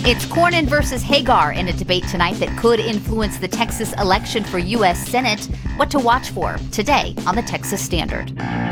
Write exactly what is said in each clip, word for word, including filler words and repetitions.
It's Cornyn versus Hagar in a debate tonight that could influence the Texas election for U S Senate. What to watch for today on the Texas Standard.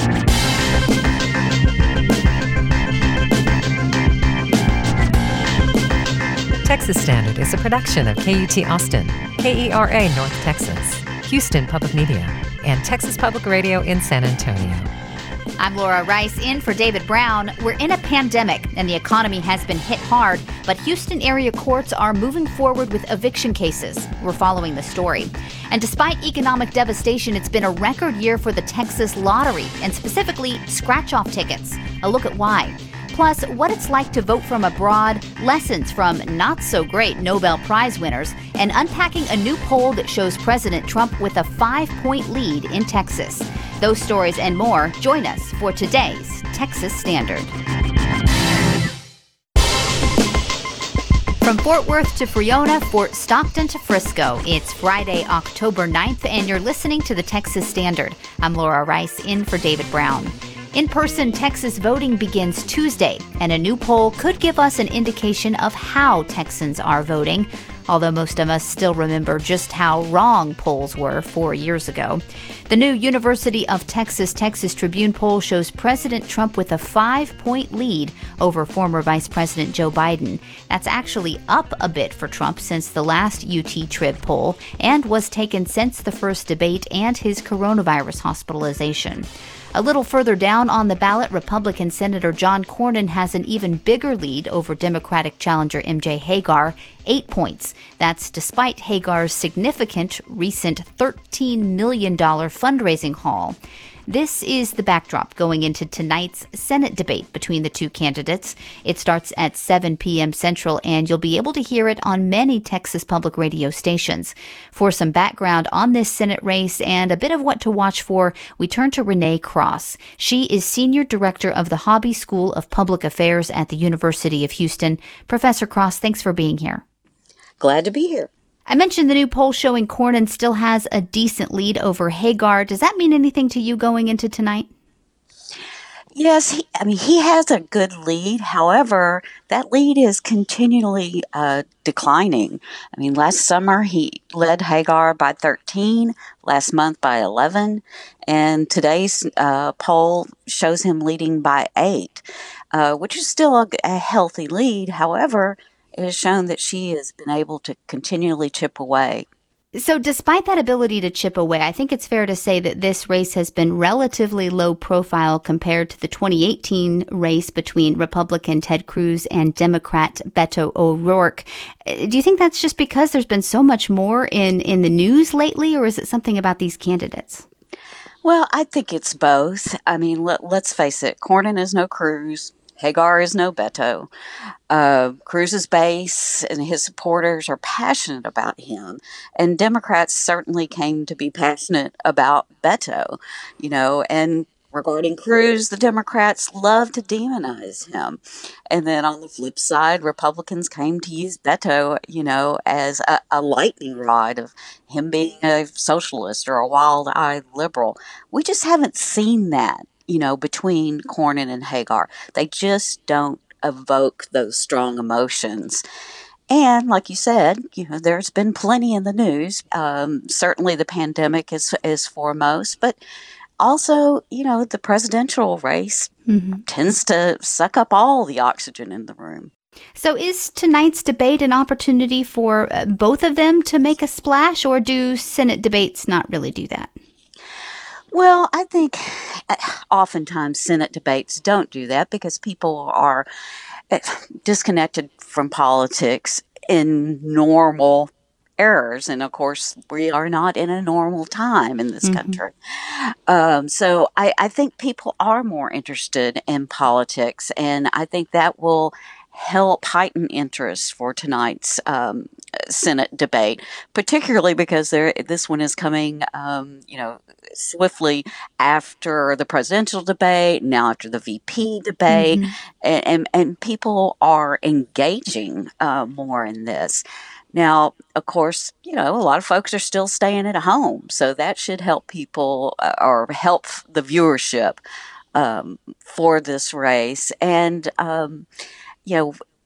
Texas Standard is a production of K U T Austin, K E R A North Texas, Houston Public Media, and Texas Public Radio in San Antonio. I'm Laura Rice, in for David Brown. We're in a pandemic, and the economy has been hit hard, but Houston area courts are moving forward with eviction cases. We're following the story. And despite economic devastation, it's been a record year for the Texas lottery, and specifically scratch-off tickets. A look at why. Plus, what it's like to vote from abroad, lessons from not-so-great Nobel Prize winners, and unpacking a new poll that shows President Trump with a five-point lead in Texas. Those stories and more, join us for today's Texas Standard. From Fort Worth to Friona, Fort Stockton to Frisco, it's Friday, October ninth, and you're listening to the Texas Standard. I'm Laura Rice, in for David Brown. In-person Texas voting begins Tuesday, and a new poll could give us an indication of how Texans are voting, although most of us still remember just how wrong polls were four years ago. The new University of Texas Texas Tribune poll shows President Trump with a five-point lead over former Vice President Joe Biden. That's actually up a bit for Trump since the last U T Trib poll, and was taken since the first debate and his coronavirus hospitalization. A little further down on the ballot, Republican Senator John Cornyn has an even bigger lead over Democratic challenger M J Hagar, eight points. That's despite Hagar's significant recent thirteen million dollars fundraising haul. This is the backdrop going into tonight's Senate debate between the two candidates. It starts at seven p.m. Central, and you'll be able to hear it on many Texas public radio stations. For some background on this Senate race and a bit of what to watch for, we turn to Renee Cross. She is Senior Director of the Hobby School of Public Affairs at the University of Houston. Professor Cross, thanks for being here. Glad to be here. I mentioned the new poll showing Cornyn still has a decent lead over Hagar. Does that mean anything to you going into tonight? Yes, he, I mean, he has a good lead. However, that lead is continually uh, declining. I mean, last summer he led Hagar by thirteen, last month by eleven, and today's uh, poll shows him leading by eight, uh, which is still a, a healthy lead. However, it has shown that she has been able to continually chip away. So despite that ability to chip away, I think it's fair to say that this race has been relatively low profile compared to the twenty eighteen race between Republican Ted Cruz and Democrat Beto O'Rourke. Do you think that's just because there's been so much more in, in the news lately, or is it something about these candidates? Well, I think it's both. I mean, let, let's face it, Cornyn is no Cruz. Hagar is no Beto. Uh, Cruz's base and his supporters are passionate about him, and Democrats certainly came to be passionate about Beto, you know, and regarding Cruz, the Democrats love to demonize him. And then on the flip side, Republicans came to use Beto, you know, as a, a lightning rod of him being a socialist or a wild-eyed liberal. We just haven't seen that, you know, between Cornyn and Hagar. They just don't evoke those strong emotions. And like you said, you know, there's been plenty in the news. Um, certainly the pandemic is, is foremost, but also, you know, the presidential race mm-hmm. tends to suck up all the oxygen in the room. So is tonight's debate an opportunity for uh, both of them to make a splash, or do Senate debates not really do that? Well, I think oftentimes Senate debates don't do that because people are disconnected from politics in normal errors. And of course, we are not in a normal time in this mm-hmm. country. Um, so I, I think people are more interested in politics, and I think that will help heighten interest for tonight's um, Senate debate, particularly because there, this one is coming, um, you know, swiftly after the presidential debate, now after the V P debate, mm-hmm. and, and, and people are engaging uh, more in this. Now, of course, you know, a lot of folks are still staying at home, so that should help people uh, or help the viewership um, for this race. And, um, you know,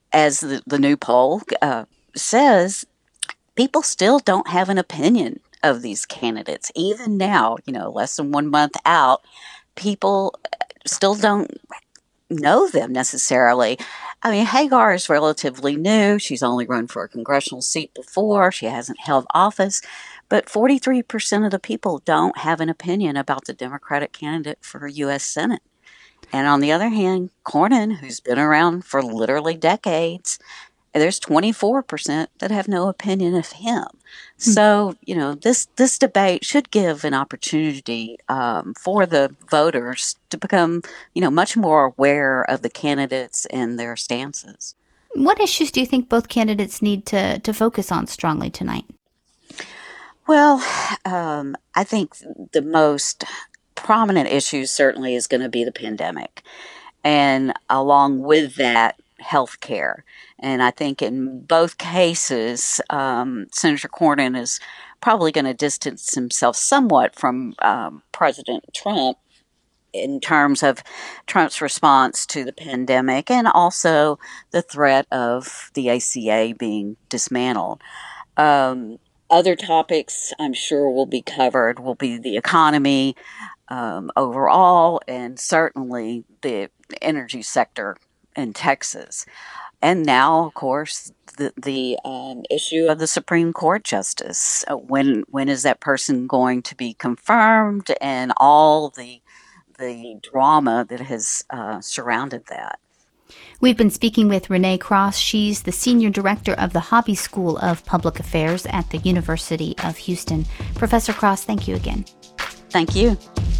as the, the new poll uh, says, people still don't have an opinion of these candidates. Even now, you know, less than one month out, people still don't know them necessarily. I mean, Hagar is relatively new. She's only run for a congressional seat before. She hasn't held office. But forty-three percent of the people don't have an opinion about the Democratic candidate for U S Senate. And on the other hand, Cornyn, who's been around for literally decades, there's twenty-four percent that have no opinion of him. Mm-hmm. So, you know, this, this debate should give an opportunity um, for the voters to become, you know, much more aware of the candidates and their stances. What issues do you think both candidates need to, to focus on strongly tonight? Well, um, I think the most prominent issue certainly is going to be the pandemic. And along with that, health care. And I think in both cases, um, Senator Cornyn is probably going to distance himself somewhat from um, President Trump in terms of Trump's response to the pandemic and also the threat of the A C A being dismantled. Um, other topics I'm sure will be covered will be the economy um, overall and certainly the energy sector in Texas. And now, of course, the the um, issue of the Supreme Court justice. When when is that person going to be confirmed, and all the the drama that has uh, surrounded that. We've been speaking with Renee Cross. She's the Senior Director of the Hobby School of Public Affairs at the University of Houston. Professor Cross, thank you again. Thank you.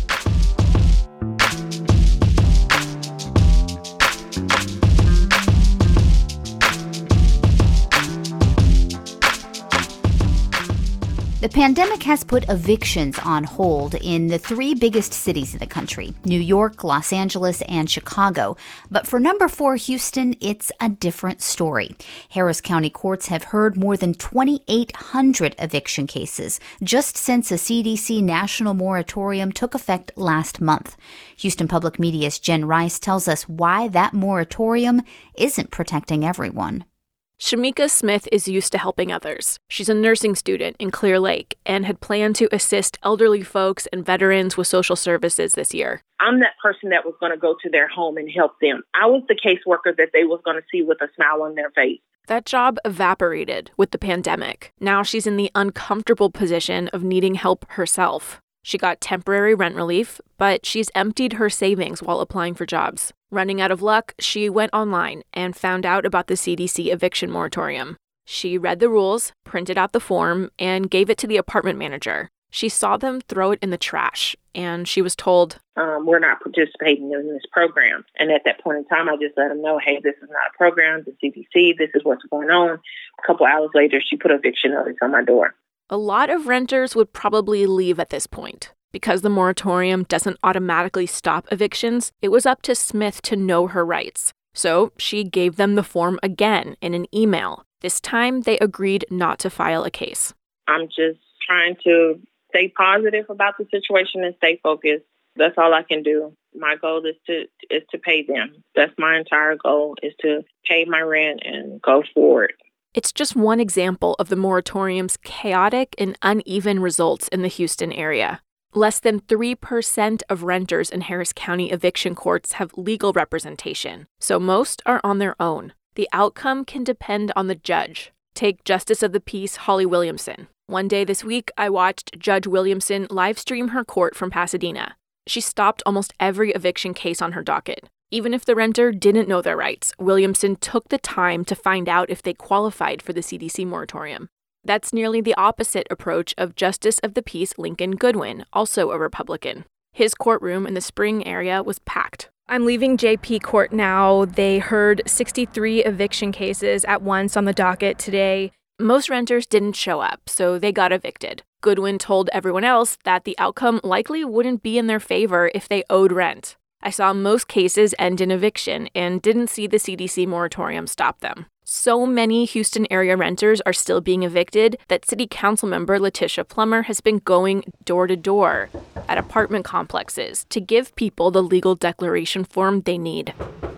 The pandemic has put evictions on hold in the three biggest cities in the country, New York, Los Angeles, and Chicago. But for number four, Houston, it's a different story. Harris County courts have heard more than twenty-eight hundred eviction cases just since a C D C national moratorium took effect last month. Houston Public Media's Jen Rice tells us why that moratorium isn't protecting everyone. Shamika Smith is used to helping others. She's a nursing student in Clear Lake and had planned to assist elderly folks and veterans with social services this year. I'm that person that was going to go to their home and help them. I was the caseworker that they was going to see with a smile on their face. That job evaporated with the pandemic. Now she's in the uncomfortable position of needing help herself. She got temporary rent relief, but she's emptied her savings while applying for jobs. Running out of luck, she went online and found out about the C D C eviction moratorium. She read the rules, printed out the form, and gave it to the apartment manager. She saw them throw it in the trash, and she was told, um, we're not participating in this program. And at that point in time, I just let them know, hey, this is not a program, the C D C, this is what's going on. A couple hours later, she put eviction notice on my door. A lot of renters would probably leave at this point. Because the moratorium doesn't automatically stop evictions, it was up to Smith to know her rights. So she gave them the form again in an email. This time, they agreed not to file a case. I'm just trying to stay positive about the situation and stay focused. That's all I can do. My goal is to is to pay them. That's my entire goal, is to pay my rent and go forward. It's just one example of the moratorium's chaotic and uneven results in the Houston area. Less than three percent of renters in Harris County eviction courts have legal representation, so most are on their own. The outcome can depend on the judge. Take Justice of the Peace Holly Williamson. One day this week, I watched Judge Williamson live stream her court from Pasadena. She stopped almost every eviction case on her docket. Even if the renter didn't know their rights, Williamson took the time to find out if they qualified for the C D C moratorium. That's nearly the opposite approach of Justice of the Peace Lincoln Goodwin, also a Republican. His courtroom in the Spring area was packed. I'm leaving J P Court now. They heard sixty-three eviction cases at once on the docket today. Most renters didn't show up, so they got evicted. Goodwin told everyone else that the outcome likely wouldn't be in their favor if they owed rent. I saw most cases end in eviction and didn't see the C D C moratorium stop them. So many Houston area renters are still being evicted that City Council member Letitia Plummer has been going door to door at apartment complexes to give people the legal declaration form they need.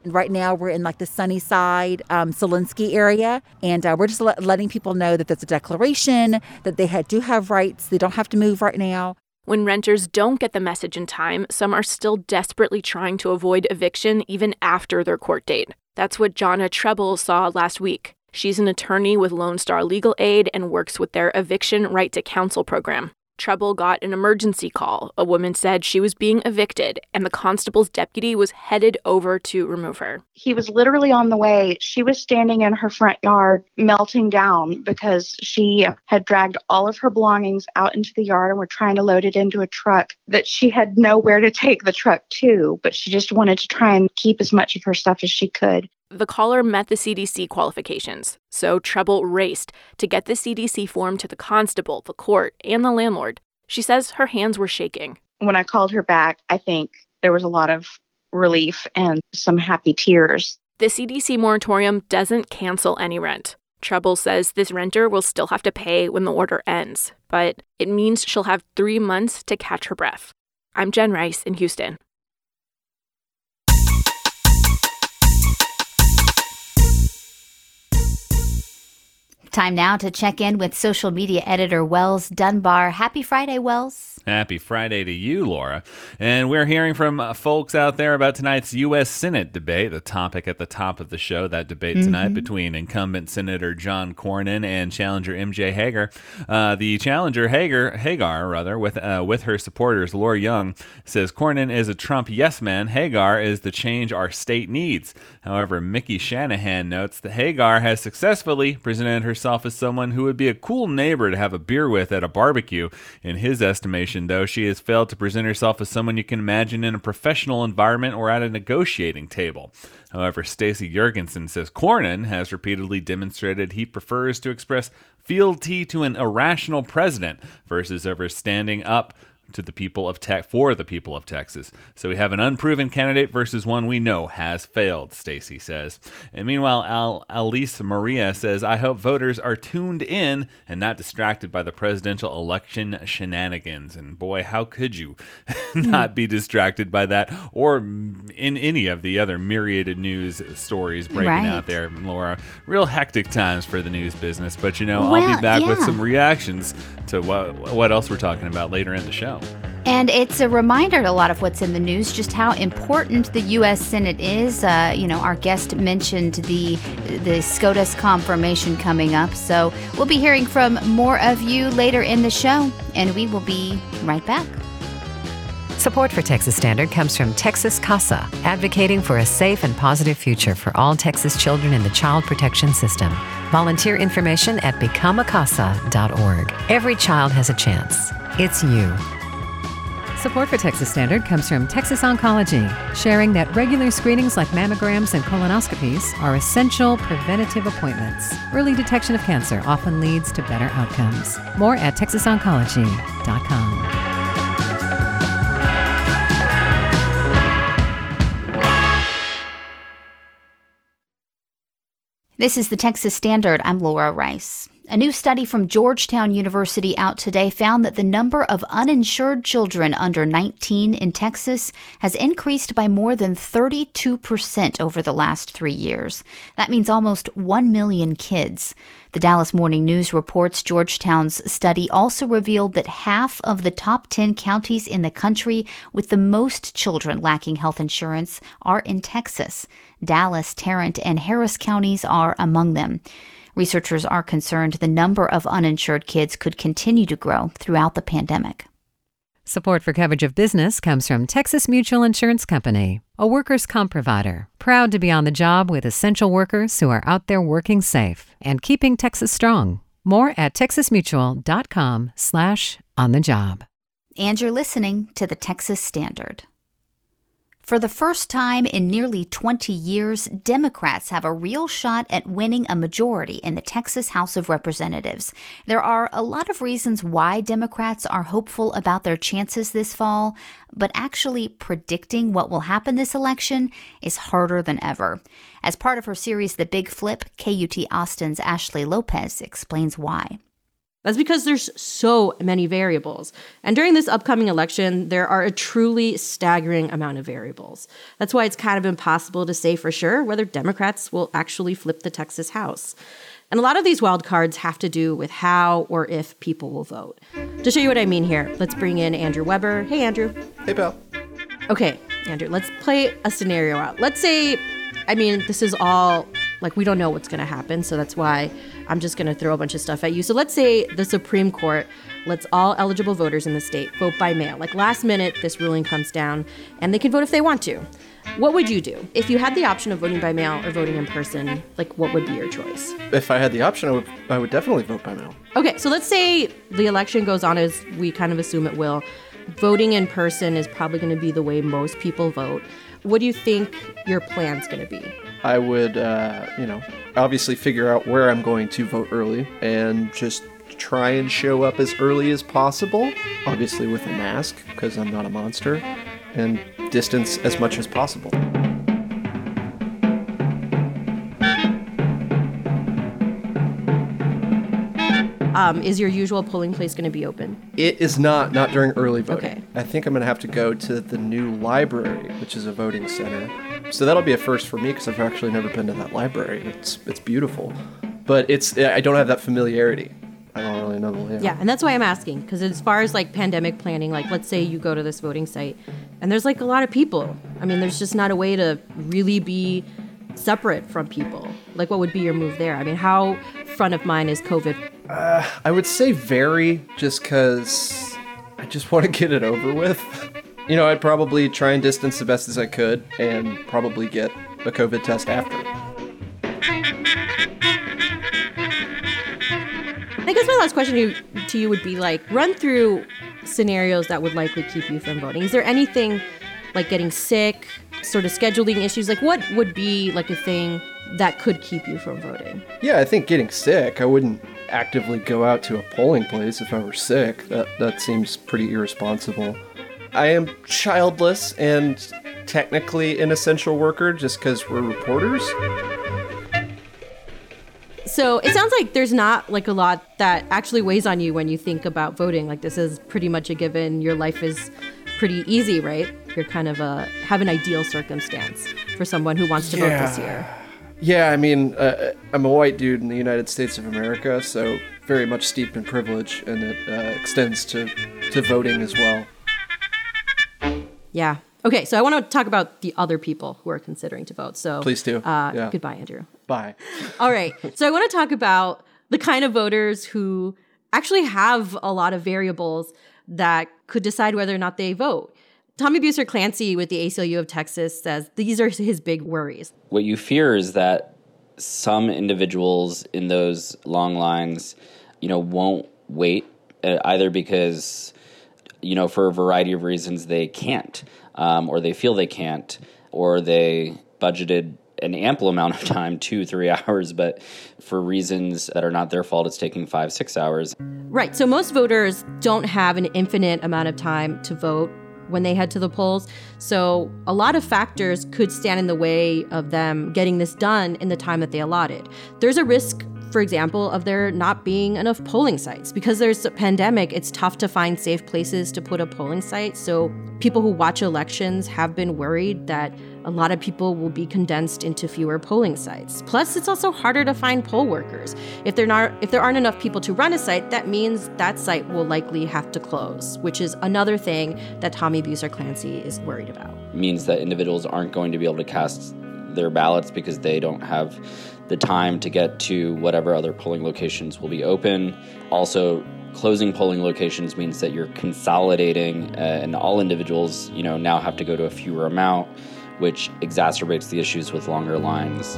Right now, we're in like the Sunnyside, um, Selinsky area, and uh, we're just le- letting people know that there's a declaration, that they ha- do have rights. They don't have to move right now. When renters don't get the message in time, some are still desperately trying to avoid eviction even after their court date. That's what Jonna Treble saw last week. She's an attorney with Lone Star Legal Aid and works with their Eviction Right to Counsel program. Treble got an emergency call. A woman said she was being evicted, and the constable's deputy was headed over to remove her. He was literally on the way. She was standing in her front yard, melting down because she had dragged all of her belongings out into the yard and were trying to load it into a truck that she had nowhere to take the truck to, but she just wanted to try and keep as much of her stuff as she could. The caller met the C D C qualifications, so Treble raced to get the C D C form to the constable, the court, and the landlord. She says her hands were shaking. When I called her back, I think there was a lot of relief and some happy tears. The C D C moratorium doesn't cancel any rent. Treble says this renter will still have to pay when the order ends, but it means she'll have three months to catch her breath. I'm Jen Rice in Houston. Time now to check in with social media editor Wells Dunbar. Happy Friday, Wells. Happy Friday to you, Laura. And we're hearing from uh, folks out there about tonight's U S Senate debate, the topic at the top of the show, that debate mm-hmm. tonight between incumbent Senator John Cornyn and challenger M J Hagar. Uh, the challenger, Hagar, Hagar rather, with uh, with her supporters, Laura Young, says Cornyn is a Trump yes man. Hagar is the change our state needs. However, Mickey Shanahan notes that Hagar has successfully presented herself as someone who would be a cool neighbor to have a beer with at a barbecue. In his estimation, though, she has failed to present herself as someone you can imagine in a professional environment or at a negotiating table. However, Stacey Jurgensen says Cornyn has repeatedly demonstrated he prefers to express fealty to an irrational president versus ever standing up to the people of Tex for the people of Texas. So we have an unproven candidate versus one we know has failed, Stacey says. And meanwhile, Al- Alice Maria says, I hope voters are tuned in and not distracted by the presidential election shenanigans. And boy, how could you not be distracted by that or in any of the other myriad news stories breaking right. out there, Laura. Real hectic times for the news business. But, you know, well, I'll be back yeah. with some reactions to what, what else we're talking about later in the show. And it's a reminder to a lot of what's in the news, just how important the U S Senate is. Uh, you know, our guest mentioned the the SCOTUS confirmation coming up. So we'll be hearing from more of you later in the show, and we will be right back. Support for Texas Standard comes from Texas CASA, advocating for a safe and positive future for all Texas children in the child protection system. Volunteer information at become a casa dot org. Every child has a chance. It's you. Support for Texas Standard comes from Texas Oncology, sharing that regular screenings like mammograms and colonoscopies are essential preventative appointments. Early detection of cancer often leads to better outcomes. More at texas oncology dot com. This is the Texas Standard. I'm Laura Rice. A new study from Georgetown University out today found that the number of uninsured children under nineteen in Texas has increased by more than thirty-two percent over the last three years. That means almost one million kids. The Dallas Morning News reports Georgetown's study also revealed that half of the top ten counties in the country with the most children lacking health insurance are in Texas. Dallas, Tarrant, and Harris counties are among them. Researchers are concerned the number of uninsured kids could continue to grow throughout the pandemic. Support for coverage of business comes from Texas Mutual Insurance Company, a workers' comp provider, proud to be on the job with essential workers who are out there working safe and keeping Texas strong. More at texas mutual dot com slash on the job. And you're listening to the Texas Standard. For the first time in nearly twenty years, Democrats have a real shot at winning a majority in the Texas House of Representatives. There are a lot of reasons why Democrats are hopeful about their chances this fall, but actually predicting what will happen this election is harder than ever. As part of her series The Big Flip, K U T Austin's Ashley Lopez explains why. That's because there's so many variables. And during this upcoming election, there are a truly staggering amount of variables. That's why it's kind of impossible to say for sure whether Democrats will actually flip the Texas House. And a lot of these wild cards have to do with how or if people will vote. To show you what I mean here, let's bring in Andrew Weber. Hey, Andrew. Hey, pal. Okay, Andrew, let's play a scenario out. Let's say, I mean, this is all, like, we don't know what's going to happen, so that's why I'm just going to throw a bunch of stuff at you. So let's say the Supreme Court lets all eligible voters in the state vote by mail. Like, last minute, this ruling comes down, and they can vote if they want to. What would you do? If you had the option of voting by mail or voting in person, like, what would be your choice? If I had the option, I would, I would definitely vote by mail. Okay, so let's say the election goes on as we kind of assume it will. Voting in person is probably going to be the way most people vote. What do you think your plan's going to be? I would, uh, you know, obviously figure out where I'm going to vote early and just try and show up as early as possible, obviously with a mask because I'm not a monster, and distance as much as possible. Um, is your usual polling place going to be open? It is not, not during early voting. Okay. I think I'm going to have to go to the new library, which is a voting center. So that'll be a first for me because I've actually never been to that library. It's it's beautiful. But it's I don't have that familiarity. I don't really know the layout. Yeah, and that's why I'm asking, because as far as like pandemic planning, like let's say you go to this voting site and there's like a lot of people. I mean, there's just not a way to really be separate from people. Like, what would be your move there? I mean, how front of mind is COVID? Uh, I would say very, just because I just want to get it over with. You know, I'd probably try and distance the best as I could and probably get a COVID test after. I guess my last question to you, to you would be like, run through scenarios that would likely keep you from voting. Is there anything like getting sick, sort of scheduling issues? Like, what would be like a thing that could keep you from voting? Yeah, I think getting sick. I wouldn't actively go out to a polling place if I were sick. That that seems pretty irresponsible. I am childless and technically an essential worker just because we're reporters. So it sounds like there's not like a lot that actually weighs on you when you think about voting. Like, this is pretty much a given. Your life is pretty easy, right? You're kind of a have an ideal circumstance for someone who wants to yeah. vote this year. Yeah, I mean, uh, I'm a white dude in the United States of America, so very much steeped in privilege, and it uh, extends to, to voting as well. Yeah. Okay, so I want to talk about the other people who are considering to vote. So please do. Uh, yeah. Goodbye, Andrew. Bye. All right. So I want to talk about the kind of voters who actually have a lot of variables that could decide whether or not they vote. Tommy Buser Clancy with the A C L U of Texas says these are his big worries. What you fear is that some individuals in those long lines, you know, won't wait, uh, either because, you know, for a variety of reasons they can't, um, or they feel they can't, or they budgeted an ample amount of time, two, three hours, but for reasons that are not their fault, it's taking five, six hours. Right. So most voters don't have an infinite amount of time to vote when they head to the polls. So a lot of factors could stand in the way of them getting this done in the time that they allotted. There's a risk, for example, of there not being enough polling sites. Because there's a pandemic, it's tough to find safe places to put a polling site. So people who watch elections have been worried that a lot of people will be condensed into fewer polling sites. Plus, it's also harder to find poll workers. If there not, if there aren't enough people to run a site, that means that site will likely have to close, which is another thing that Tommy Buser Clancy is worried about. It means that individuals aren't going to be able to cast their ballots because they don't have the time to get to whatever other polling locations will be open. Also, closing polling locations means that you're consolidating, uh, and all individuals, you know, now have to go to a fewer amount, which exacerbates the issues with longer lines.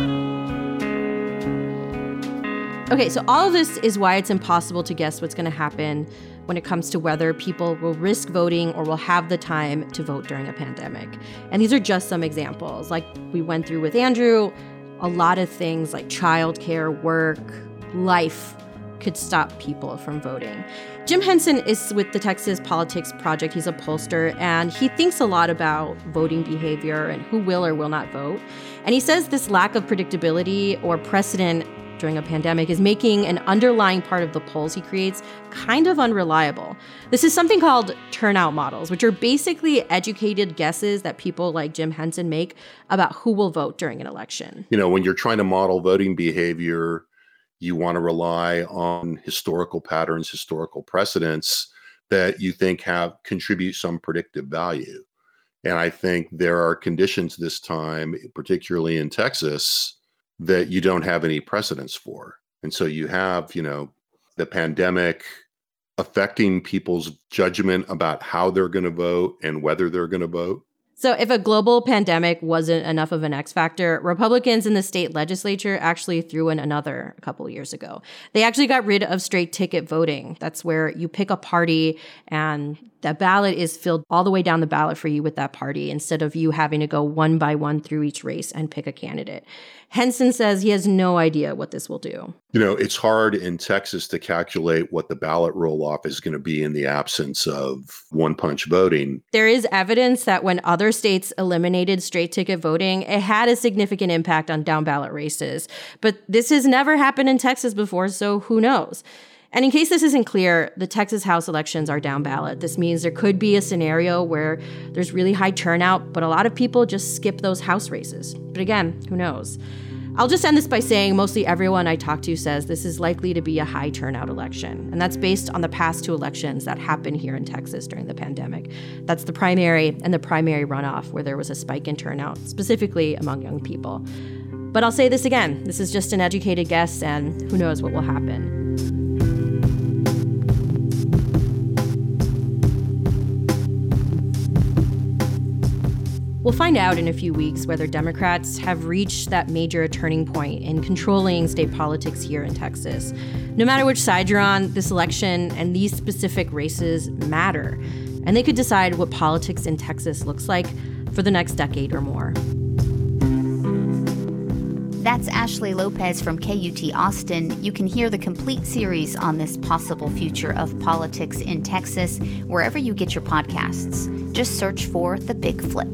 Okay, so all of this is why it's impossible to guess what's going to happen when it comes to whether people will risk voting or will have the time to vote during a pandemic. And these are just some examples. Like we went through with Andrew, a lot of things like childcare, work, life could stop people from voting. Jim Henson is with the Texas Politics Project. He's a pollster, and he thinks a lot about voting behavior and who will or will not vote. And he says this lack of predictability or precedent during a pandemic is making an underlying part of the polls he creates kind of unreliable. This is something called turnout models, which are basically educated guesses that people like Jim Henson make about who will vote during an election. You know, when you're trying to model voting behavior, you want to rely on historical patterns, historical precedents that you think have contribute some predictive value. And I think there are conditions this time, particularly in Texas, that you don't have any precedents for. And so you have, you know, the pandemic affecting people's judgment about how they're going to vote and whether they're going to vote. So if a global pandemic wasn't enough of an X factor, Republicans in the state legislature actually threw in another a couple of years ago. They actually got rid of straight ticket voting. That's where you pick a party and the ballot is filled all the way down the ballot for you with that party instead of you having to go one by one through each race and pick a candidate. Henson says he has no idea what this will do. You know, it's hard in Texas to calculate what the ballot roll-off is going to be in the absence of one-punch voting. There is evidence that when other states eliminated straight ticket voting, it had a significant impact on down-ballot races. But this has never happened in Texas before, so who knows? And in case this isn't clear, the Texas House elections are down ballot. This means there could be a scenario where there's really high turnout, but a lot of people just skip those House races. But again, who knows? I'll just end this by saying mostly everyone I talk to says this is likely to be a high turnout election. And that's based on the past two elections that happened here in Texas during the pandemic. That's the primary and the primary runoff, where there was a spike in turnout, specifically among young people. But I'll say this again, this is just an educated guess, and who knows what will happen. We'll find out in a few weeks whether Democrats have reached that major turning point in controlling state politics here in Texas. No matter which side you're on, this election and these specific races matter, and they could decide what politics in Texas looks like for the next decade or more. That's Ashley Lopez from K U T Austin. You can hear the complete series on this possible future of politics in Texas wherever you get your podcasts. Just search for The Big Flip.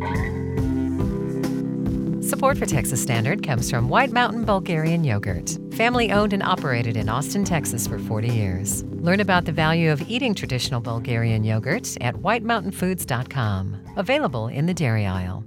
Support for Texas Standard comes from White Mountain Bulgarian Yogurt, family owned and operated in Austin, Texas for forty years. Learn about the value of eating traditional Bulgarian yogurt at white mountain foods dot com. Available in the dairy aisle.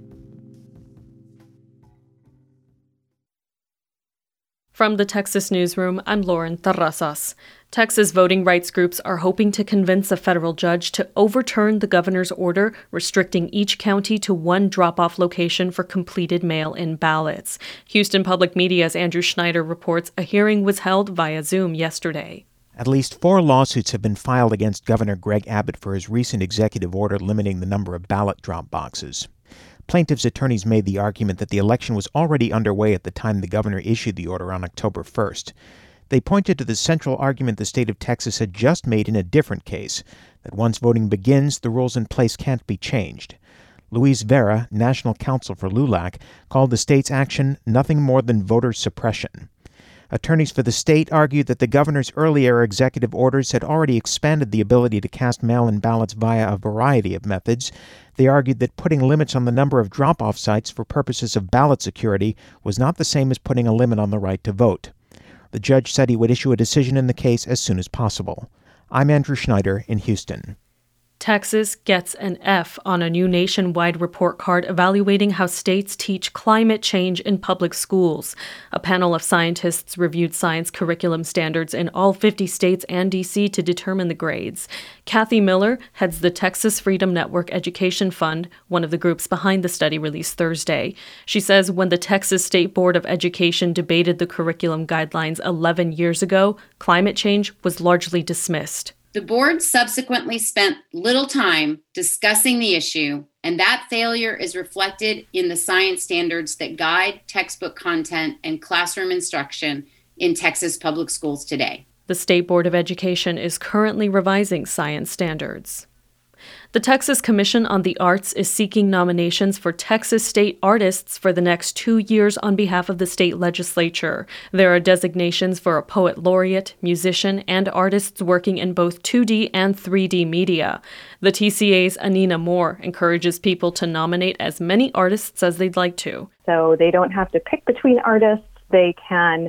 From the Texas Newsroom, I'm Lauren Terrazas. Texas voting rights groups are hoping to convince a federal judge to overturn the governor's order restricting each county to one drop-off location for completed mail-in ballots. Houston Public Media's Andrew Schneider reports a hearing was held via Zoom yesterday. At least four lawsuits have been filed against Governor Greg Abbott for his recent executive order limiting the number of ballot drop boxes. Plaintiffs' attorneys made the argument that the election was already underway at the time the governor issued the order on October first. They pointed to the central argument the state of Texas had just made in a different case, that once voting begins, the rules in place can't be changed. Luis Vera, national counsel for LULAC, called the state's action nothing more than voter suppression. Attorneys for the state argued that the governor's earlier executive orders had already expanded the ability to cast mail-in ballots via a variety of methods. They argued that putting limits on the number of drop-off sites for purposes of ballot security was not the same as putting a limit on the right to vote. The judge said he would issue a decision in the case as soon as possible. I'm Andrew Schneider in Houston. Texas gets an F on a new nationwide report card evaluating how states teach climate change in public schools. A panel of scientists reviewed science curriculum standards in all fifty states and D C to determine the grades. Kathy Miller heads the Texas Freedom Network Education Fund, one of the groups behind the study released Thursday. She says when the Texas State Board of Education debated the curriculum guidelines eleven years ago, climate change was largely dismissed. The board subsequently spent little time discussing the issue, and that failure is reflected in the science standards that guide textbook content and classroom instruction in Texas public schools today. The State Board of Education is currently revising science standards. The Texas Commission on the Arts is seeking nominations for Texas state artists for the next two years on behalf of the state legislature. There are designations for a poet laureate, musician, and artists working in both two D and three D media. The T C A's Anina Moore encourages people to nominate as many artists as they'd like to. So they don't have to pick between artists. They can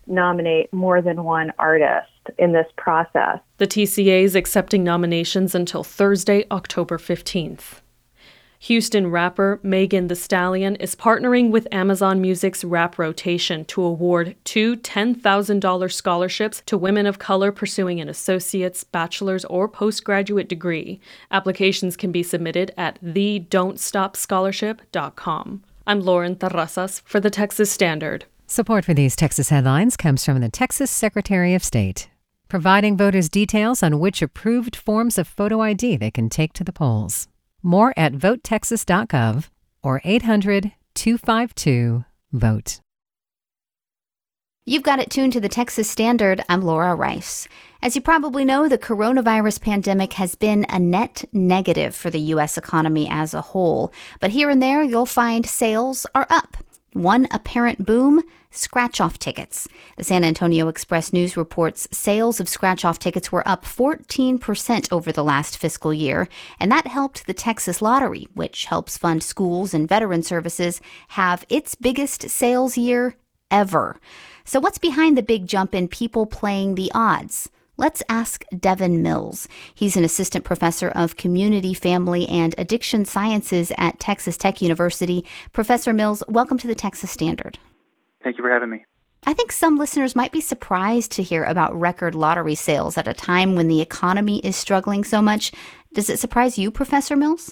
nominate more than one artist in this process. The T C A is accepting nominations until Thursday, October fifteenth. Houston rapper Megan Thee Stallion is partnering with Amazon Music's Rap Rotation to award two ten thousand dollars scholarships to women of color pursuing an associate's, bachelor's, or postgraduate degree. Applications can be submitted at the don't stop scholarship dot com. I'm Lauren Terrazas for the Texas Standard. Support for these Texas headlines comes from the Texas Secretary of State, providing voters details on which approved forms of photo I D they can take to the polls. More at vote texas dot gov or eight hundred, two five two, VOTE. You've got it tuned to the Texas Standard. I'm Laura Rice. As you probably know, the coronavirus pandemic has been a net negative for the U S economy as a whole. But here and there, you'll find sales are up. One apparent boom, scratch-off tickets. The San Antonio Express News reports sales of scratch-off tickets were up fourteen percent over the last fiscal year, and that helped the Texas Lottery, which helps fund schools and veteran services, have its biggest sales year ever. So what's behind the big jump in people playing the odds? Let's ask Devin Mills. He's an assistant professor of community, family, and addiction sciences at Texas Tech University. Professor Mills, welcome to the Texas Standard. Thank you for having me. I think some listeners might be surprised to hear about record lottery sales at a time when the economy is struggling so much. Does it surprise you, Professor Mills?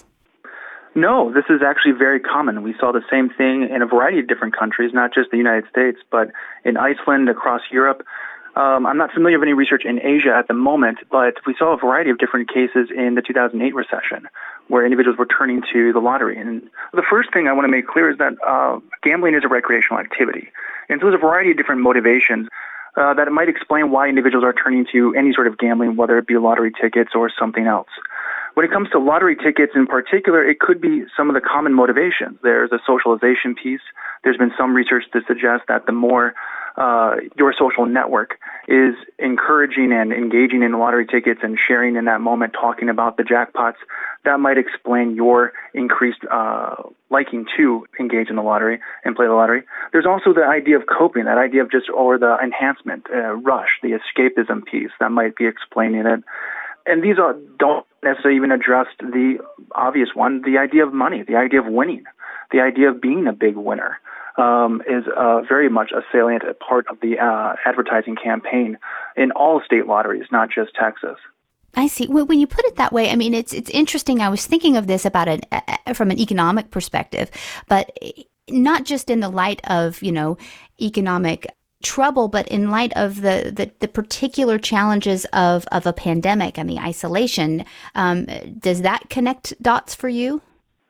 No, this is actually very common. We saw the same thing in a variety of different countries, not just the United States, but in Iceland, across Europe. Um, I'm not familiar with any research in Asia at the moment, but we saw a variety of different cases in the two thousand eight recession where individuals were turning to the lottery. And the first thing I want to make clear is that uh, gambling is a recreational activity. And so there's a variety of different motivations uh, that might explain why individuals are turning to any sort of gambling, whether it be lottery tickets or something else. When it comes to lottery tickets in particular, it could be some of the common motivations. There's a socialization piece. There's been some research to suggest that the more uh, your social network is encouraging and engaging in lottery tickets and sharing in that moment, talking about the jackpots, that might explain your increased uh, liking to engage in the lottery and play the lottery. There's also the idea of coping, that idea of just, or the enhancement, uh, rush, the escapism piece that might be explaining it. And these are, don't necessarily even address the obvious one, the idea of money, the idea of winning, the idea of being a big winner. Um, is uh, very much a salient part of the uh, advertising campaign in all state lotteries, not just Texas. I see. When you put it that way, I mean, it's it's interesting. I was thinking of this about it uh, from an economic perspective, but not just in the light of, you know, economic trouble, but in light of the, the, the particular challenges of, of a pandemic and the isolation. Um, does that connect dots for you?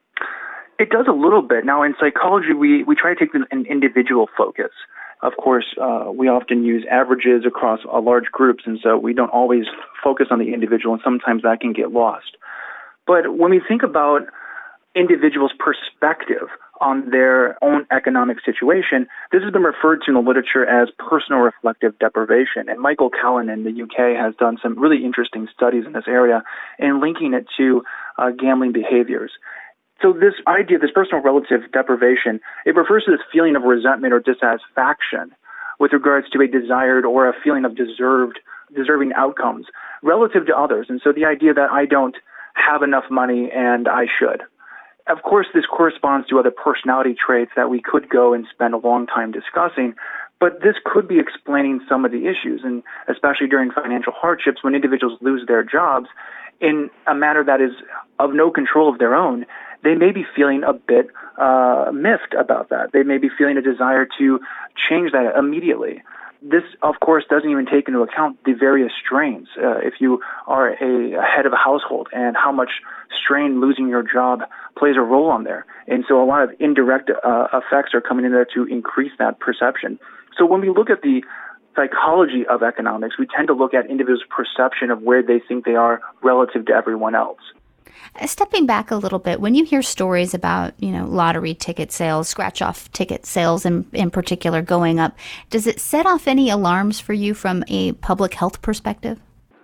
It does a little bit. Now, in psychology, we, we try to take an individual focus. Of course, uh, we often use averages across uh, large groups, and so we don't always focus on the individual, and sometimes that can get lost. But when we think about individuals' perspective on their own economic situation, this has been referred to in the literature as personal reflective deprivation. And Michael Callan in the U K has done some really interesting studies in this area and linking it to uh, gambling behaviors. So this idea, this personal relative deprivation, it refers to this feeling of resentment or dissatisfaction with regards to a desired or a feeling of deserved, deserving outcomes relative to others. And so the idea that I don't have enough money and I should. Of course, this corresponds to other personality traits that we could go and spend a long time discussing, but this could be explaining some of the issues, and especially during financial hardships when individuals lose their jobs in a manner that is of no control of their own. They may be feeling a bit uh, miffed about that. They may be feeling a desire to change that immediately. This, of course, doesn't even take into account the various strains. Uh, if you are a, a head of a household and how much strain losing your job plays a role on there. And so a lot of indirect uh, effects are coming in there to increase that perception. So when we look at the psychology of economics, we tend to look at individuals' perception of where they think they are relative to everyone else. Stepping back a little bit, when you hear stories about, you know, lottery ticket sales, scratch-off ticket sales in, in particular going up, does it set off any alarms for you from a public health perspective?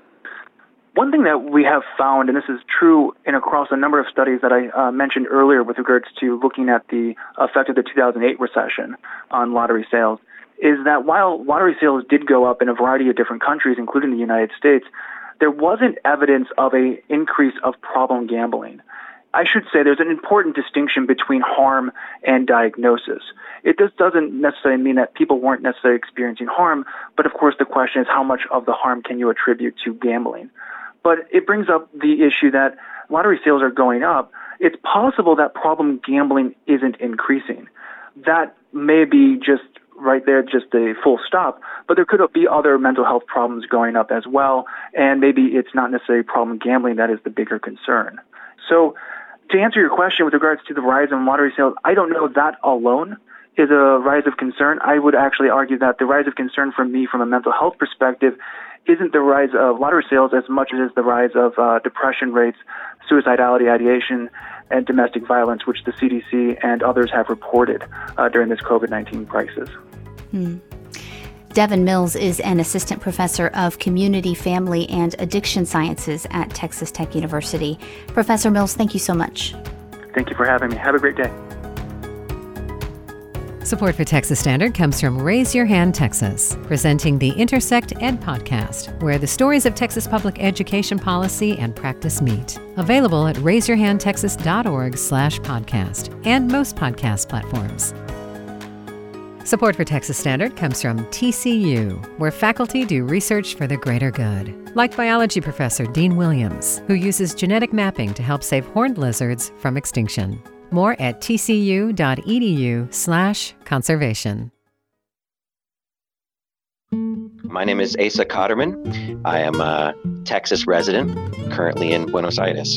One thing that we have found, and this is true in across a number of studies that I uh, mentioned earlier with regards to looking at the effect of the two thousand eight recession on lottery sales, is that while lottery sales did go up in a variety of different countries, including the United States, there wasn't evidence of an increase of problem gambling. I should say there's an important distinction between harm and diagnosis. It just doesn't necessarily mean that people weren't necessarily experiencing harm, but of course the question is how much of the harm can you attribute to gambling? But it brings up the issue that lottery sales are going up. It's possible that problem gambling isn't increasing. That may be just right there, just a full stop, but there could be other mental health problems going up as well, and maybe it's not necessarily problem gambling that is the bigger concern. So to answer your question with regards to the rise in lottery sales, I don't know that alone is a rise of concern. I would actually argue that the rise of concern for me from a mental health perspective isn't the rise of lottery sales as much as it is the rise of uh, depression rates, suicidality, ideation, and domestic violence, which the C D C and others have reported uh, during this COVID nineteen crisis. Hmm. Devin Mills is an assistant professor of community, family, and addiction sciences at Texas Tech University. Professor Mills, thank you so much. Thank you for having me. Have a great day. Support for Texas Standard comes from Raise Your Hand Texas, presenting the Intersect Ed podcast, where the stories of Texas public education policy and practice meet. Available at raiseyourhandtexas.org slash podcast and most podcast platforms. Support for Texas Standard comes from T C U, where faculty do research for the greater good. Like biology professor Dean Williams, who uses genetic mapping to help save horned lizards from extinction. More at tcu.edu slash conservation. My name is Asa Cotterman. I am a Texas resident, currently in Buenos Aires.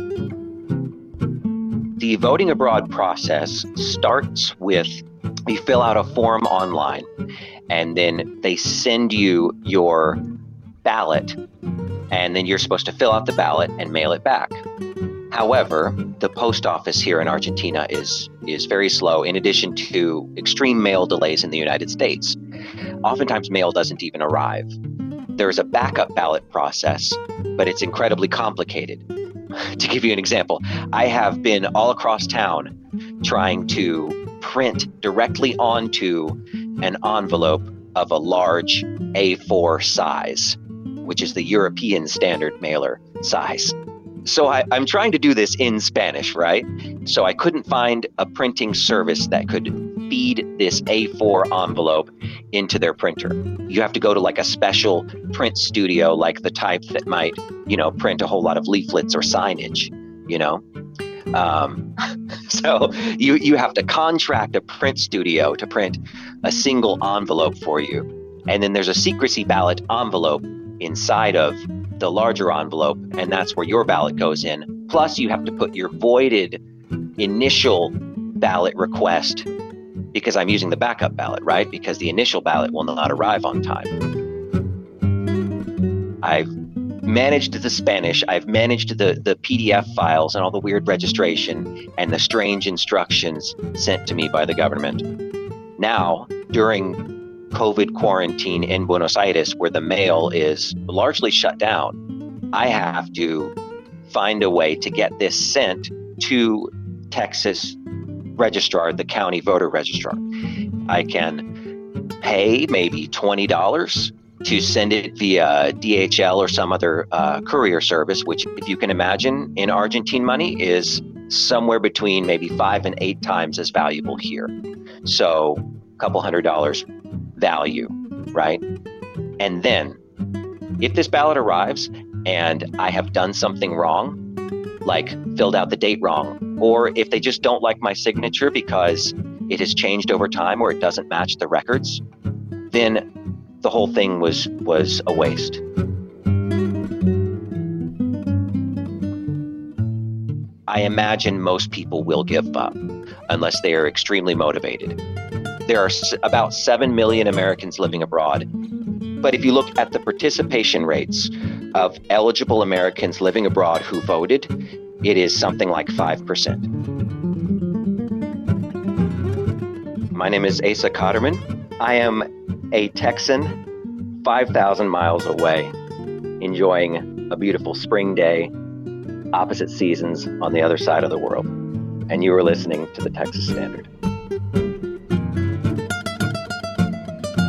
The voting abroad process starts with you fill out a form online, and then they send you your ballot, and then you're supposed to fill out the ballot and mail it back. However, the post office here in Argentina is is very slow, in addition to extreme mail delays in the United States. Oftentimes, mail doesn't even arrive. There's a backup ballot process, but it's incredibly complicated. To give you an example, I have been all across town trying to print directly onto an envelope of a large A four size, which is the European standard mailer size. So I, I'm trying to do this in Spanish, right? So I couldn't find a printing service that could feed this A four envelope into their printer. You have to go to like a special print studio, like the type that might, you know, print a whole lot of leaflets or signage, you know? Um, so you, you have to contract a print studio to print a single envelope for you. And then there's a secrecy ballot envelope inside of the larger envelope, and that's where your ballot goes in. Plus, you have to put your voided initial ballot request, because I'm using the backup ballot, right? Because the initial ballot will not arrive on time. I've managed the Spanish, I've managed the, the P D F files and all the weird registration and the strange instructions sent to me by the government. Now, during COVID quarantine in Buenos Aires, where the mail is largely shut down, I have to find a way to get this sent to Texas registrar, the county voter registrar. I can pay maybe twenty dollars to send it via D H L or some other uh, courier service, which, if you can imagine, in Argentine money is somewhere between maybe five and eight times as valuable here. So a couple hundred dollars value, right? And then if this ballot arrives and I have done something wrong, like filled out the date wrong, or if they just don't like my signature because it has changed over time or it doesn't match the records, then the whole thing was was a waste. I imagine most people will give up unless they are extremely motivated. There are about seven million Americans living abroad. But if you look at the participation rates of eligible Americans living abroad who voted, it is something like five percent. My name is Asa Cotterman. I am a Texan five thousand miles away, enjoying a beautiful spring day, opposite seasons on the other side of the world. And you are listening to the Texas Standard.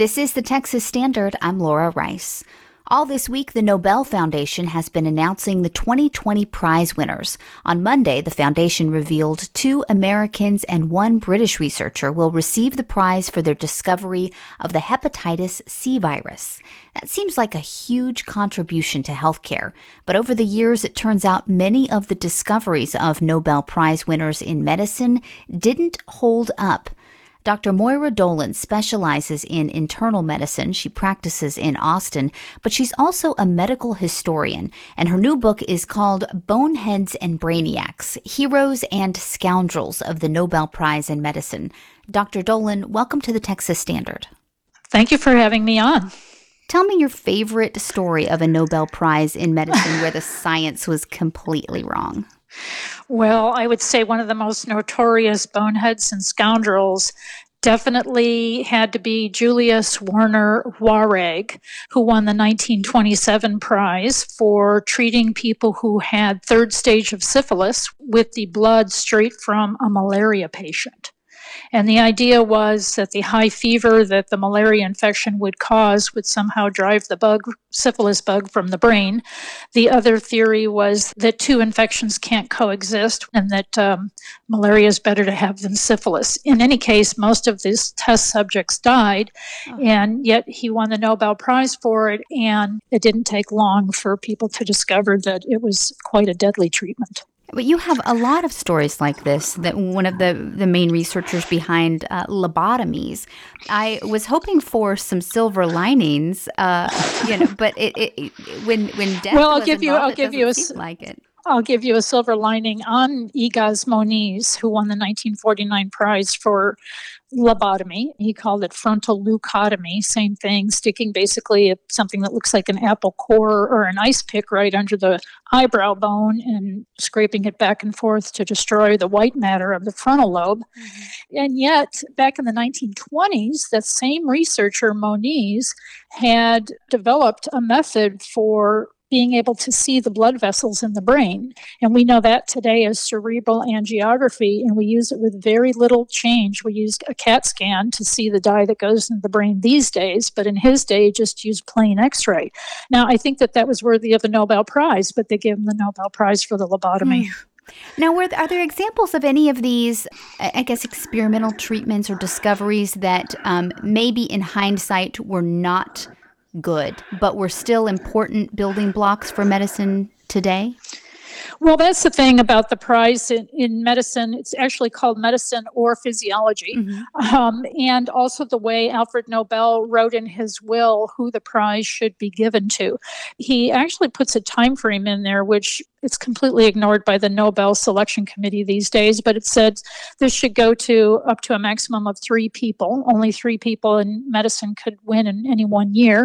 This is the Texas Standard. I'm Laura Rice. All this week, the Nobel Foundation has been announcing the twenty twenty prize winners. On Monday, the foundation revealed two Americans and one British researcher will receive the prize for their discovery of the hepatitis C virus. That seems like a huge contribution to healthcare, but over the years, it turns out many of the discoveries of Nobel Prize winners in medicine didn't hold up. Doctor Moira Dolan specializes in internal medicine. She practices in Austin, but she's also a medical historian, and her new book is called Boneheads and Brainiacs, Heroes and Scoundrels of the Nobel Prize in Medicine. Doctor Dolan, welcome to the Texas Standard. Thank you for having me on. Tell me your favorite story of a Nobel Prize in medicine where the science was completely wrong. Well, I would say one of the most notorious boneheads and scoundrels definitely had to be Julius Werner Wareg, who won the nineteen twenty-seven prize for treating people who had third stage of syphilis with the blood straight from a malaria patient. And the idea was that the high fever that the malaria infection would cause would somehow drive the bug, syphilis bug, from the brain. The other theory was that two infections can't coexist and that um, malaria is better to have than syphilis. In any case, most of these test subjects died, oh. and yet he won the Nobel Prize for it, and it didn't take long for people to discover that it was quite a deadly treatment. But you have a lot of stories like this, that one of the, the main researchers behind uh, lobotomies. I was hoping for some silver linings, uh, you know, but it, it, it, when when death well, I'll was give involved, you, I'll give you a, like it. I'll give you a silver lining on Ygaz Moniz, who won the nineteen forty-nine prize for lobotomy. He called it frontal leucotomy, same thing, sticking basically a, something that looks like an apple core or an ice pick right under the eyebrow bone and scraping it back and forth to destroy the white matter of the frontal lobe. Mm-hmm. And yet, back in the nineteen twenties, that same researcher, Moniz, had developed a method for being able to see the blood vessels in the brain. And we know that today as cerebral angiography, and we use it with very little change. We used a CAT scan to see the dye that goes into the brain these days, but in his day, just used plain X-ray. Now, I think that that was worthy of a Nobel Prize, but they gave him the Nobel Prize for the lobotomy. Hmm. Now, were, are there examples of any of these, I guess, experimental treatments or discoveries that um, maybe in hindsight were not good, but were still important building blocks for medicine today? Well, that's the thing about the prize in, in medicine. It's actually called Medicine or Physiology. Mm-hmm. Um, and also the way Alfred Nobel wrote in his will who the prize should be given to. He actually puts a time frame in there, which it's completely ignored by the Nobel Selection Committee these days, but it said this should go to up to a maximum of three people. Only three people in medicine could win in any one year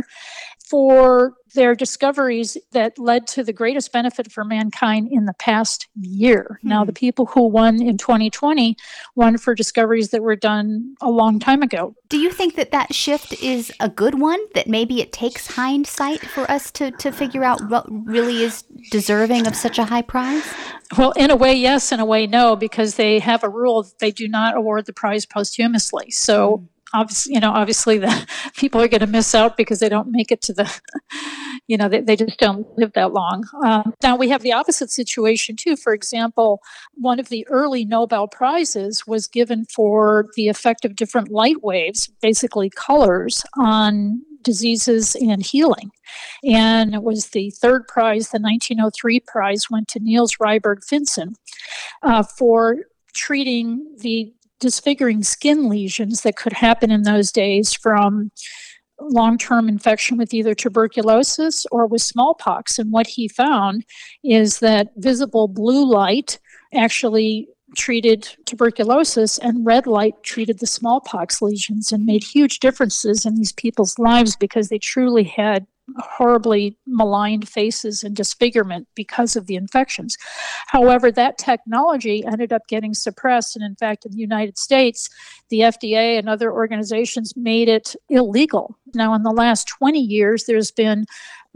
for their discoveries that led to the greatest benefit for mankind in the past year. Mm-hmm. Now, the people who won in twenty twenty won for discoveries that were done a long time ago. Do you think that that shift is a good one, that maybe it takes hindsight for us to, to figure out what really is deserving of such a high prize? Well, in a way, yes. In a way, no, because they have a rule that they do not award the prize posthumously. So, mm-hmm. Obviously, you know, obviously the people are going to miss out because they don't make it to the, you know, they, they just don't live that long. Um, now we have the opposite situation too. For example, one of the early Nobel Prizes was given for the effect of different light waves, basically colors, on diseases and healing. And it was the third prize, the nineteen oh three prize, went to Niels Ryberg Finsen uh, for treating the disfiguring skin lesions that could happen in those days from long-term infection with either tuberculosis or with smallpox. And what he found is that visible blue light actually treated tuberculosis and red light treated the smallpox lesions and made huge differences in these people's lives because they truly had horribly maligned faces and disfigurement because of the infections. However, that technology ended up getting suppressed. And in fact, in the United States, the F D A and other organizations made it illegal. Now, in the last twenty years, there's been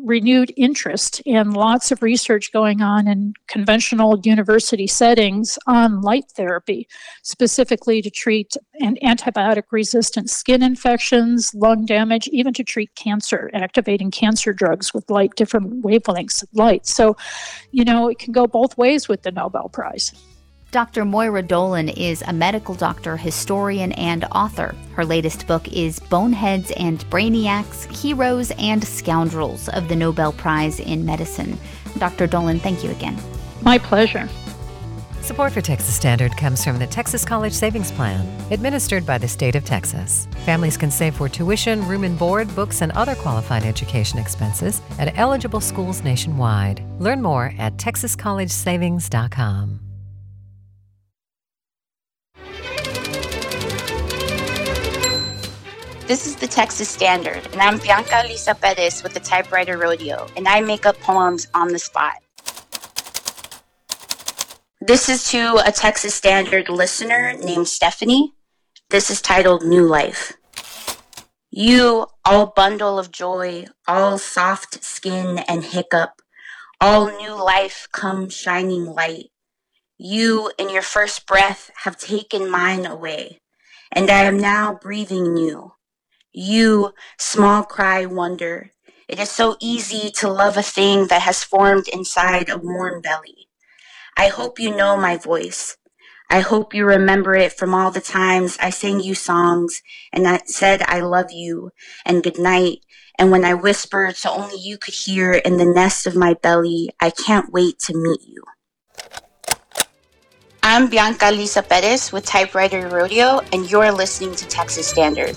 renewed interest and lots of research going on in conventional university settings on light therapy, specifically to treat an antibiotic-resistant skin infections, lung damage, even to treat cancer, activating cancer drugs with light, different wavelengths of light. So, you know, it can go both ways with the Nobel Prize. Doctor Moira Dolan is a medical doctor, historian, and author. Her latest book is Boneheads and Brainiacs, Heroes and Scoundrels of the Nobel Prize in Medicine. Doctor Dolan, thank you again. My pleasure. Support for Texas Standard comes from the Texas College Savings Plan, administered by the state of Texas. Families can save for tuition, room and board, books, and other qualified education expenses at eligible schools nationwide. Learn more at texas college savings dot com. This is the Texas Standard, and I'm Bianca Lisa Perez with the Typewriter Rodeo, and I make up poems on the spot. This is to a Texas Standard listener named Stephanie. This is titled New Life. You, all bundle of joy, all soft skin and hiccup, all new life come shining light. You, in your first breath, have taken mine away, and I am now breathing new. You, small cry wonder, it is so easy to love a thing that has formed inside a warm belly. I hope you know my voice. I hope you remember it from all the times I sang you songs and I said I love you and good night. And when I whispered so only you could hear in the nest of my belly, I can't wait to meet you. I'm Bianca Lisa Perez with Typewriter Rodeo, and you're listening to Texas Standard.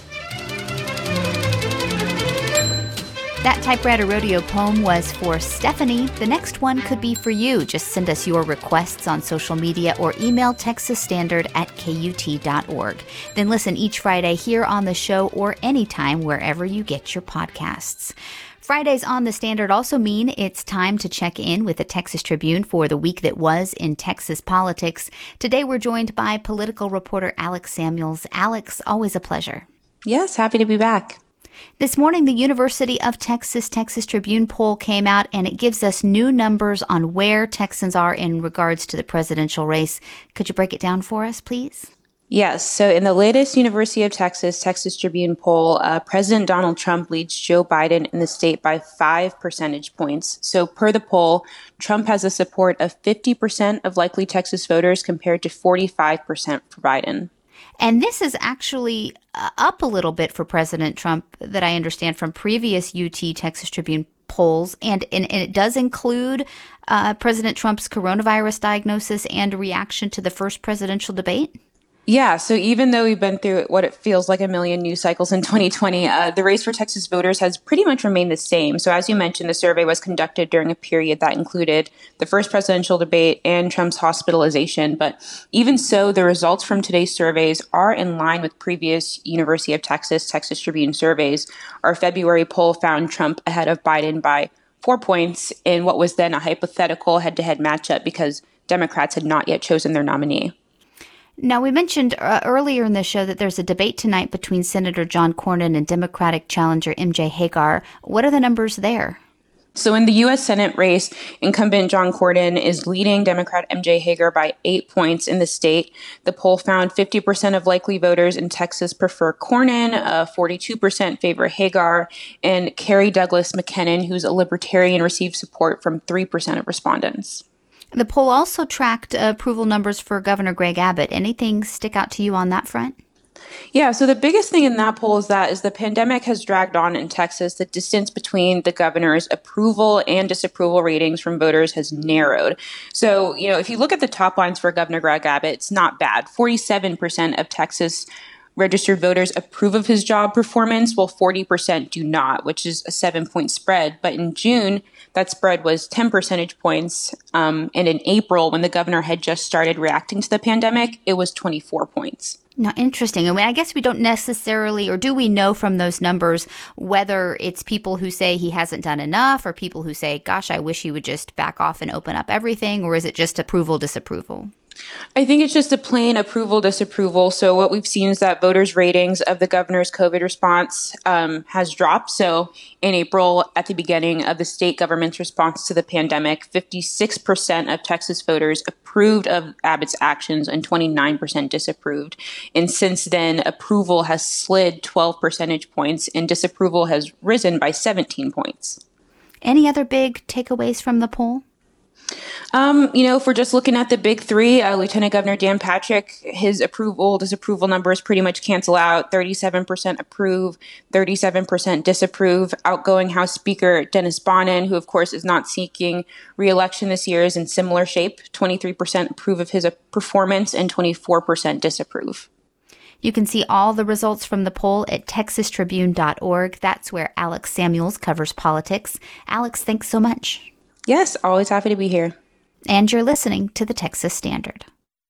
That Typewriter Rodeo poem was for Stephanie. The next one could be for you. Just send us your requests on social media or email texas standard at k u t dot org. Then listen each Friday here on the show or anytime wherever you get your podcasts. Fridays on the Standard also mean it's time to check in with the Texas Tribune for the week that was in Texas politics. Today we're joined by political reporter Alex Samuels. Alex, always a pleasure. Yes, happy to be back. This morning, the University of Texas Texas Tribune poll came out, and it gives us new numbers on where Texans are in regards to the presidential race. Could you break it down for us, please? Yes. So in the latest University of Texas Texas Tribune poll, uh, President Donald Trump leads Joe Biden in the state by five percentage points. So per the poll, Trump has a support of fifty percent of likely Texas voters compared to forty-five percent for Biden. And this is actually uh, up a little bit for President Trump, that I understand from previous U T Texas Tribune polls. And, and, and it does include uh, President Trump's coronavirus diagnosis and reaction to the first presidential debate. Yeah, so even though we've been through what it feels like a million news cycles in twenty twenty, uh, the race for Texas voters has pretty much remained the same. So as you mentioned, the survey was conducted during a period that included the first presidential debate and Trump's hospitalization. But even so, the results from today's surveys are in line with previous University of Texas Texas Tribune surveys. Our February poll found Trump ahead of Biden by four points in what was then a hypothetical head-to-head matchup because Democrats had not yet chosen their nominee. Now, we mentioned uh, earlier in the show that there's a debate tonight between Senator John Cornyn and Democratic challenger M J Hagar. What are the numbers there? So in the U S Senate race, incumbent John Cornyn is leading Democrat M J Hagar by eight points in the state. The poll found fifty percent of likely voters in Texas prefer Cornyn, uh, forty-two percent favor Hagar, and Carrie Douglas McKinnon, who's a libertarian, received support from three percent of respondents. The poll also tracked uh, approval numbers for Governor Greg Abbott. Anything stick out to you on that front? Yeah, so the biggest thing in that poll is that as the pandemic has dragged on in Texas, the distance between the governor's approval and disapproval ratings from voters has narrowed. So, you know, if you look at the top lines for Governor Greg Abbott, it's not bad. forty-seven percent of Texas registered voters approve of his job performance, while forty percent do not, which is a seven-point spread. But in June, that spread was ten percentage points. Um, and in April, when the governor had just started reacting to the pandemic, it was twenty-four points. Now, interesting. I mean, I guess we don't necessarily, or do we know from those numbers whether it's people who say he hasn't done enough or people who say, gosh, I wish he would just back off and open up everything, or is it just approval, disapproval? I think it's just a plain approval disapproval. So what we've seen is that voters' ratings of the governor's COVID response um, has dropped. So in April, at the beginning of the state government's response to the pandemic, fifty-six percent of Texas voters approved of Abbott's actions and twenty-nine percent disapproved. And since then, approval has slid twelve percentage points and disapproval has risen by seventeen points. Any other big takeaways from the poll? Um, you know, if we're just looking at the big three, uh, Lieutenant Governor Dan Patrick, his approval, disapproval numbers pretty much cancel out. thirty-seven percent approve, thirty-seven percent disapprove. Outgoing House Speaker Dennis Bonnen, who of course is not seeking re-election this year, is in similar shape. twenty-three percent approve of his performance and twenty-four percent disapprove. You can see all the results from the poll at texas tribune dot org. That's where Alex Samuels covers politics. Alex, thanks so much. Yes, always happy to be here. And you're listening to the Texas Standard.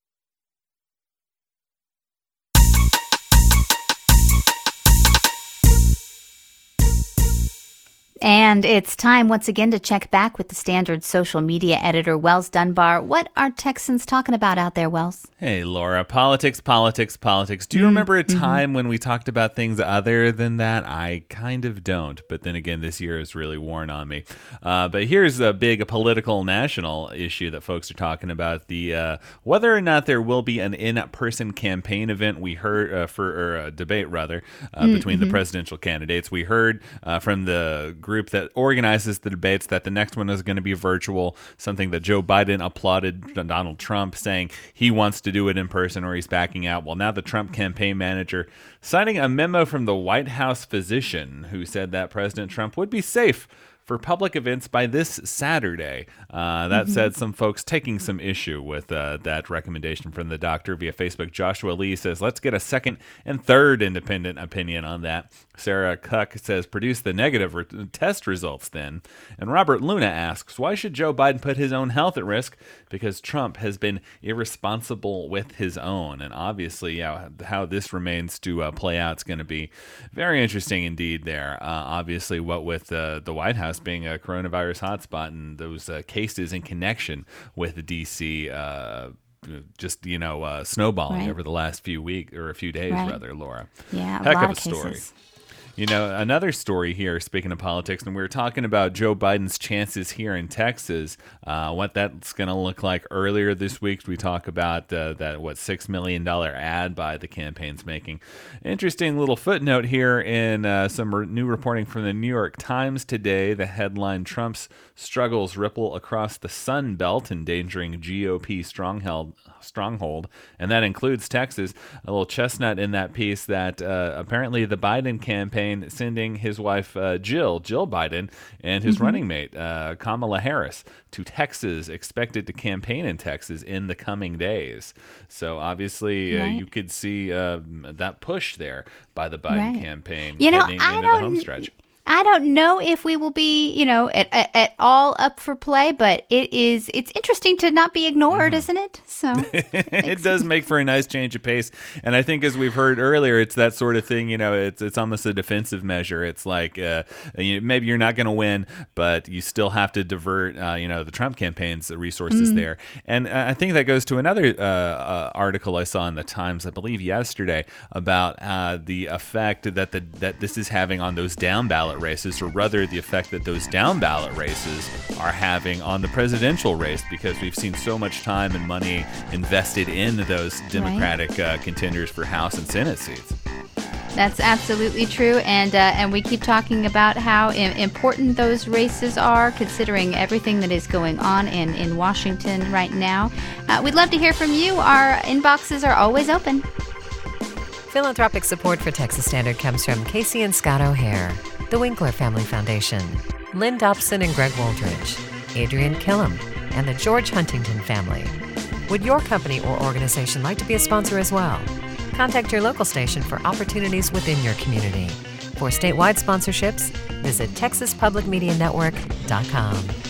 And it's time once again to check back with the Standard social media editor, Wells Dunbar. What are Texans talking about out there, Wells? Hey, Laura. Politics, politics, politics. Do you remember a time mm-hmm. when we talked about things other than that? I kind of don't. But then again, this year has really worn on me. Uh, but here's a big political national issue that folks are talking about. The uh, whether or not there will be an in-person campaign event we heard uh, for or a debate, rather, uh, mm-hmm. between the presidential candidates. We heard uh, from the group that organizes the debates that the next one is going to be virtual, something that Joe Biden applauded Donald Trump, saying he wants to do it in person or he's backing out. Well, now the Trump campaign manager citing a memo from the White House physician who said that President Trump would be safe for public events by this Saturday. Uh, that mm-hmm. said, some folks taking some issue with uh, that recommendation from the doctor via Facebook. Joshua Lee says, let's get a second and third independent opinion on that. Sarah Cuck says, produce the negative re- test results then. And Robert Luna asks, why should Joe Biden put his own health at risk? Because Trump has been irresponsible with his own. And obviously, yeah, how this remains to uh, play out is going to be very interesting indeed there. Uh, obviously, what with uh, the White House being a coronavirus hotspot and those uh, cases in connection with D C uh, just, you know, uh, snowballing right. over the last few weeks or a few days, right. rather, Laura. Yeah, a Heck lot of a of story. Cases. You know, another story here, speaking of politics, and we were talking about Joe Biden's chances here in Texas, uh, what that's going to look like. Earlier this week, we talk about uh, that, what, six million dollars ad by the campaign's making. Interesting little footnote here in uh, some re- new reporting from the New York Times today. The headline, Trump's struggles ripple across the Sun Belt, endangering G O P stronghold, stronghold, and that includes Texas. A little chestnut in that piece that uh, apparently the Biden campaign sending his wife uh, Jill, Jill Biden, and his mm-hmm. running mate uh, Kamala Harris to Texas, expected to campaign in Texas in the coming days. So obviously, right. uh, you could see uh, that push there by the Biden right. campaign you know, heading I into don't, the home stretch. I don't know if we will be, you know, at, at, at all up for play, but it is, it's interesting to not be ignored, mm. isn't it? So it does make for a nice change of pace. And I think, as we've heard earlier, it's that sort of thing, you know, it's it's almost a defensive measure. It's like, uh, you know, maybe you're not going to win, but you still have to divert, uh, you know, the Trump campaign's resources mm. there. And I think that goes to another uh, uh, article I saw in the Times, I believe yesterday, about uh, the effect that the that this is having on those down ballot races, or rather the effect that those down ballot races are having on the presidential race, because we've seen so much time and money invested in those Democratic right. uh, contenders for House and Senate seats. That's absolutely true, and uh, and we keep talking about how i- important those races are, considering everything that is going on in, in Washington right now. Uh, we'd love to hear from you. Our inboxes are always open. Philanthropic support for Texas Standard comes from Casey and Scott O'Hare, the Winkler Family Foundation, Lynn Dobson and Greg Waldridge, Adrian Killam, and the George Huntington family. Would your company or organization like to be a sponsor as well? Contact your local station for opportunities within your community. For statewide sponsorships, visit texas public media network dot com.